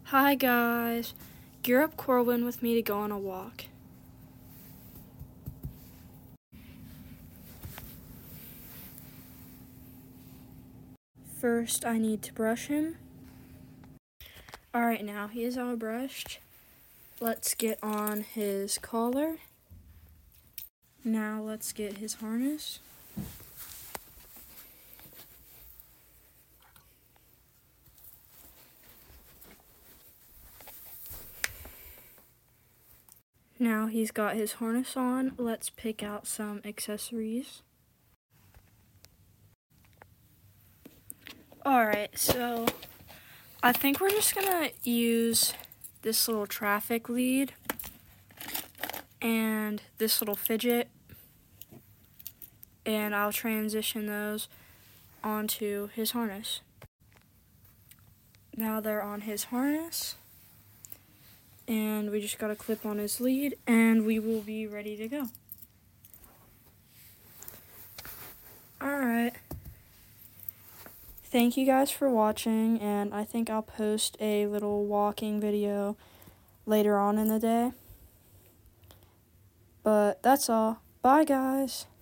Hi guys, gear up Corwin with me to go on a walk. First I need to brush him. Alright, now he is all brushed. Let's get on his collar. Now let's get his harness. Now he's got his harness on, let's pick out some accessories. Alright, so I think we're just gonna use this little traffic lead and this little fidget, and I'll transition those onto his harness. Now they're on his harness, and we just got to clip on his lead, and we will be ready to go. Alright. Thank you guys for watching, and I think I'll post a little walking video later on in the day. But that's all. Bye, guys.